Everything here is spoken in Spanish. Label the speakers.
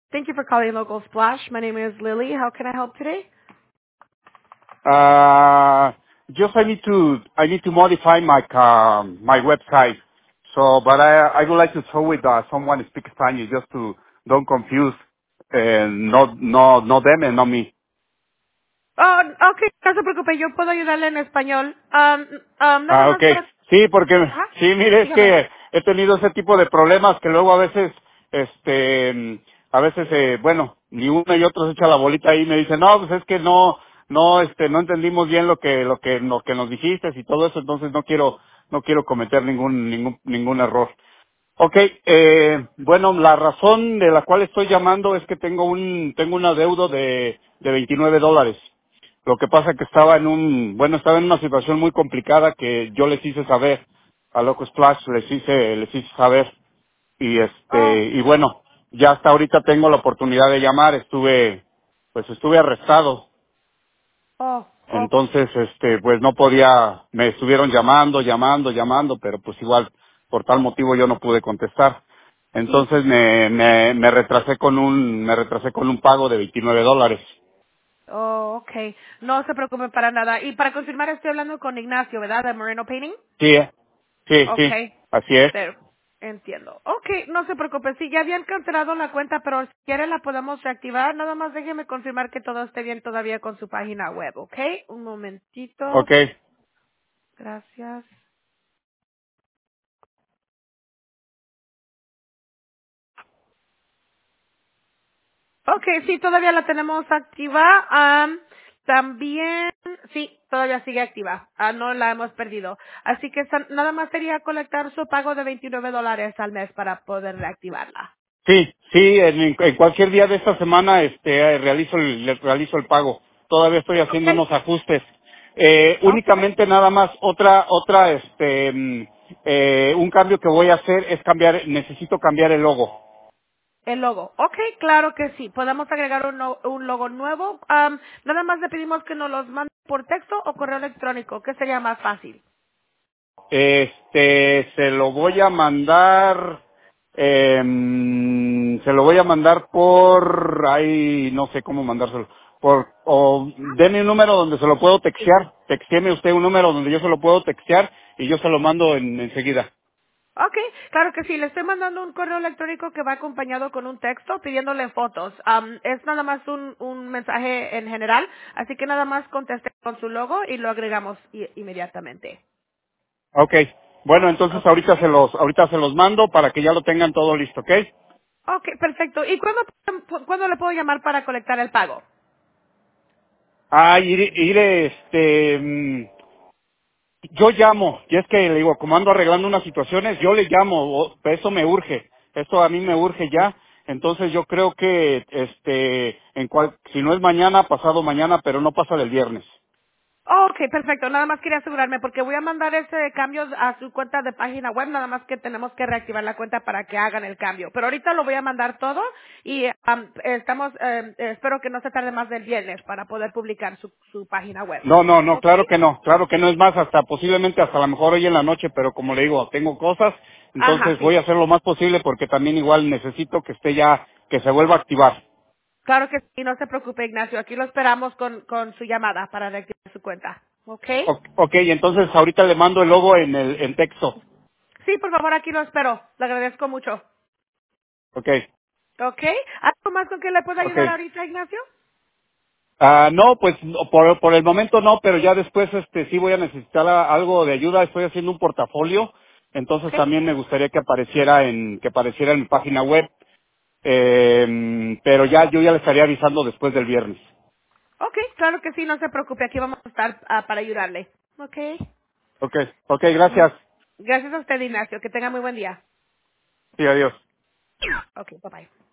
Speaker 1: Thank you for calling Local Splash. My name is Lily. How can I help today?
Speaker 2: Just I need to modify my website. So, but I would like to talk with someone who speaks Spanish just to don't confuse not them and not me.
Speaker 1: Oh, ok, no se preocupe, yo puedo ayudarle en español. Nada
Speaker 2: Ah,
Speaker 1: más
Speaker 2: okay.
Speaker 1: para...
Speaker 2: Sí, porque
Speaker 1: Ajá,
Speaker 2: sí, mire, es
Speaker 1: dígame.
Speaker 2: que he tenido ese tipo de problemas que luego a veces, a veces, bueno, ni uno y otro se echa la bolita ahí y me dicen, no, pues es que no entendimos bien lo que nos dijiste y todo eso, entonces no quiero cometer ningún error. Okay, bueno, la razón de la cual estoy llamando es que tengo un adeudo de $29. Lo que pasa que estaba en una situación muy complicada que yo les hice saber a Loco Splash, les hice saber
Speaker 1: Oh,
Speaker 2: y bueno, ya hasta ahorita tengo la oportunidad de llamar, estuve arrestado.
Speaker 1: oh.
Speaker 2: Entonces, pues no podía, me estuvieron llamando, pero pues igual, por tal motivo yo no pude contestar. Entonces me retrasé con un pago de $29.
Speaker 1: Oh, ok. No se preocupe para nada. Y para confirmar, estoy hablando con Ignacio, ¿verdad? De Moreno Painting.
Speaker 2: Sí,
Speaker 1: Ok.
Speaker 2: sí, así es.
Speaker 1: Pero, entiendo. Ok, no se preocupe. Sí, ya habían cancelado la cuenta, pero si quiere la podemos reactivar. Nada más déjeme confirmar que todo esté bien todavía con su página web, ¿ok? Un momentito.
Speaker 2: Okay,
Speaker 1: Gracias. Ok, sí, todavía la tenemos activa. También, sí, todavía sigue activa. No la hemos perdido. Así que nada más sería colectar su pago de $29 al mes para poder reactivarla.
Speaker 2: sí, en cualquier día de esta semana, realizo el pago. Todavía estoy haciendo
Speaker 1: Ok,
Speaker 2: unos ajustes.
Speaker 1: ok.
Speaker 2: Únicamente nada más, un cambio que voy a hacer es necesito cambiar el logo.
Speaker 1: El logo. Ok, claro que sí. Podemos agregar un logo nuevo. Nada más le pedimos que nos los mande por texto o correo electrónico, que sería más fácil.
Speaker 2: Se lo voy a mandar, ahí no sé cómo mandárselo, o denme un número donde se lo puedo textear, textéeme usted un número donde yo se lo puedo textear y yo se lo mando enseguida.
Speaker 1: Ok, claro que sí. Le estoy mandando un correo electrónico que va acompañado con un texto pidiéndole fotos. Es nada más un mensaje en general, así que nada más conteste con su logo y lo agregamos inmediatamente.
Speaker 2: Okay, bueno, entonces
Speaker 1: Ok.
Speaker 2: ahorita se los mando para que ya lo tengan todo listo, ¿ok?
Speaker 1: Ok, perfecto. ¿Y cuándo le puedo llamar para colectar el pago?
Speaker 2: Ah, yo llamo, y es que le digo, como ando arreglando unas situaciones, yo le llamo, eso me urge, esto a mí me urge ya, entonces yo creo que, si no es mañana, pasado mañana, pero no pasa del viernes.
Speaker 1: Ok, perfecto. Nada más quería asegurarme porque voy a mandar ese cambio a su cuenta de página web. Nada más que tenemos que reactivar la cuenta para que hagan el cambio. Pero ahorita lo voy a mandar todo y espero que no se tarde más del viernes para poder publicar su página web.
Speaker 2: No, no, no,
Speaker 1: Ok.
Speaker 2: claro que no es más, posiblemente hasta a lo mejor hoy en la noche, pero como le digo, tengo cosas,
Speaker 1: Ajá,
Speaker 2: entonces voy
Speaker 1: sí.
Speaker 2: a hacer lo más posible porque también igual necesito que esté ya, que se vuelva a activar.
Speaker 1: Claro que sí, no se preocupe, Ignacio. Aquí lo esperamos con su llamada para reactivar su cuenta. ¿Ok?
Speaker 2: Ok, entonces ahorita le mando el logo en texto.
Speaker 1: Sí, por favor, aquí lo espero. Le agradezco mucho.
Speaker 2: Ok,
Speaker 1: ¿Ok? ¿Algo más con que le pueda ayudar
Speaker 2: ok.
Speaker 1: ahorita, Ignacio?
Speaker 2: No, pues no, por el momento no, pero ya después sí voy a necesitar algo de ayuda. Estoy haciendo un portafolio, entonces
Speaker 1: Ok.
Speaker 2: también me gustaría que apareciera en mi página web. Pero yo ya le estaría avisando después del viernes.
Speaker 1: Ok, claro que sí, no se preocupe, aquí vamos a estar para ayudarle. Ok.
Speaker 2: Ok, ok, gracias.
Speaker 1: Gracias a usted, Ignacio, que tenga muy buen día.
Speaker 2: Sí, adiós.
Speaker 1: Ok, bye bye.